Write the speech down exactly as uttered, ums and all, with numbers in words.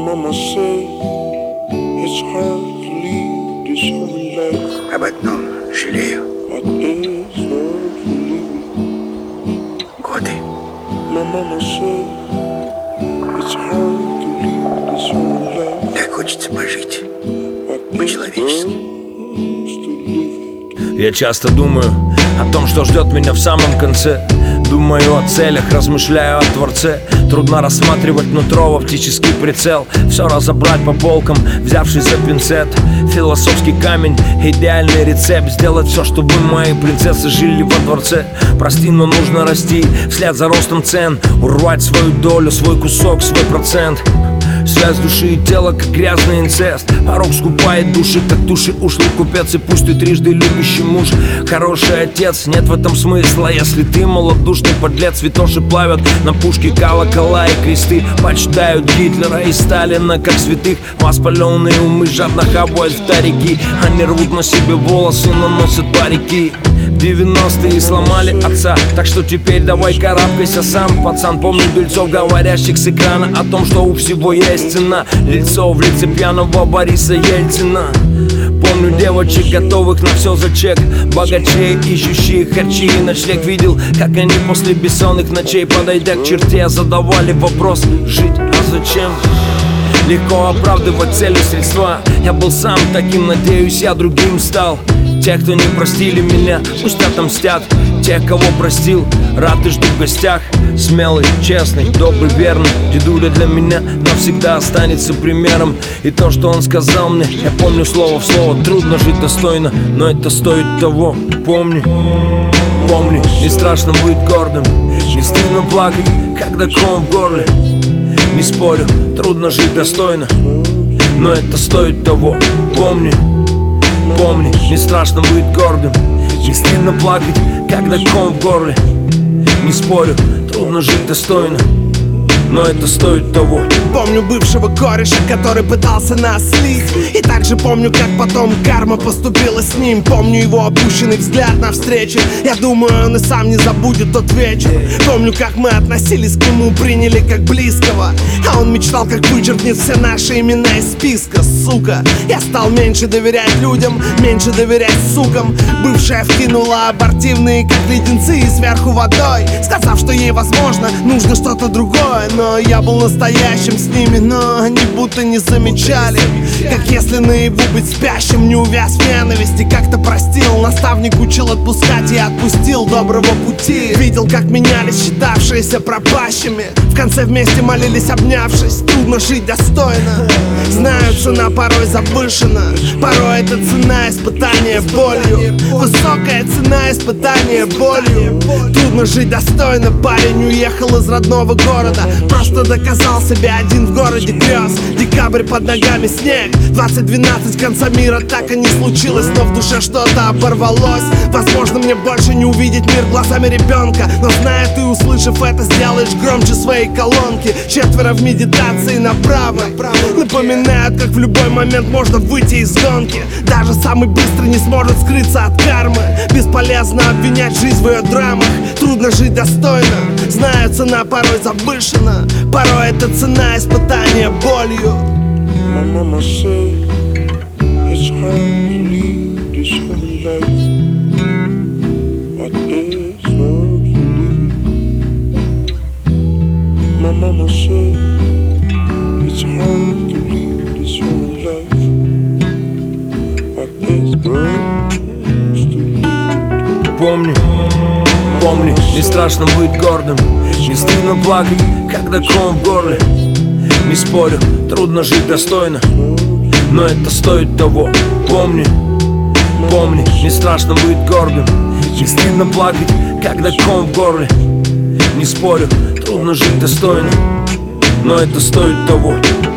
mama said it's hard to leave this human life. Об одном жалею. But it's hard to leave. Годы. My mama said it's hard to leave this human life. Так хочется пожить But it's по-человечески. best to leave it. Я часто думаю о том, что ждет меня в самом конце. Думаю о целях, размышляю о Творце. Трудно рассматривать нутро в оптический прицел. Все разобрать по полкам, взявшись за пинцет. Философский камень, идеальный рецепт. Сделать все, чтобы мои принцессы жили во дворце. Прости, но нужно расти вслед за ростом цен. Урвать свою долю, свой кусок, свой процент. Связь души и тела, как грязный инцест. Порог скупает души, как души ушлый купец. И пусть ты трижды любящий муж, хороший отец, нет в этом смысла, если ты малодушный подлец. Святоши плавят на пушке колокола и кресты. Почитают Гитлера и Сталина как святых. Воспаленные умы жадно хавают в тарики. Они рвут на себе волосы, наносят парики. девяностые сломали отца, так что теперь давай карабкайся сам, пацан. Помню дельцов, говорящих с экрана о том, что у всего есть цена. Лицо в лице пьяного Бориса Ельцина. Помню девочек, готовых на все за чек. Богачей, ищущих харчи и ночлег. Видел, как они после бессонных ночей, подойдя к черте, задавали вопрос: жить, а зачем? Легко оправдывать цели, средства. Я был сам таким, надеюсь, я другим стал. Те, кто не простили меня, пусть отомстят. Тех, кого простил, рад и жду в гостях. Смелый, честный, добрый, верный дедуля для меня навсегда останется примером. И то, что он сказал мне, я помню слово в слово. Трудно жить достойно, но это стоит того. Помни, помни, не страшно быть гордым. Не стыдно плакать, когда ком в горле. Не спорю, трудно жить достойно, но это стоит того. Помни, помни, не страшно быть гордым. Не стыдно плакать, когда ком в горле. Не спорю, трудно жить достойно, но это стоит того. Помню бывшего кореша, который пытался нас слить. И также помню, как потом карма поступила с ним. Помню его опущенный взгляд на встрече. Я думаю, он и сам не забудет тот вечер. Помню, как мы относились к нему, приняли как близкого. А он мечтал, как вычеркнет все наши имена из списка, сука. Я стал меньше доверять людям, меньше доверять сукам. Бывшая вкинула абортивные, как леденцы, сверху водой, сказав, что ей, возможно, нужно что-то другое. Но я был настоящим с ними, но они будто не замечали. Как если наяву быть спящим, не увяз в ненависти. Как-то простил, наставник учил отпускать, я отпустил доброго пути. Видел, как менялись считавшиеся пропащими. В конце вместе молились, обнявшись. Трудно жить достойно. Знаю, цена порой завышена. Порой это цена испытания болью. Высокая цена испытания болью. Трудно жить достойно. Парень уехал из родного города, просто доказал себя один в городе грез. Декабрь под ногами, снег. Двадцать двенадцать, конца мира так и не случилось. Но в душе что-то оборвалось. Возможно, мне больше не увидеть мир глазами ребенка. Но зная, ты, услышав это, сделаешь громче своей колонки. Четверо в медитации направо напоминают, как в любой момент можно выйти из гонки. Даже самый быстрый не сможет скрыться от кармы. Бесполезно обвинять жизнь в ее драмах. Трудно жить достойно. Знаю, цена порой завышена. Порой это цена испытания болью. My mama said it's hard to leave this human life, but it's hard to leave it. My mama said it's hard to leave this human life, but it's hard to leave it. Помни, помни, не страшно быть гордым. Не стыдно плакать, когда ком в горле. Не спорю, трудно жить достойно, но это стоит того. Помни, помни, не страшно быть гордым. Не стыдно плакать, когда ком в горле. Не спорю, трудно жить достойно, но это стоит того.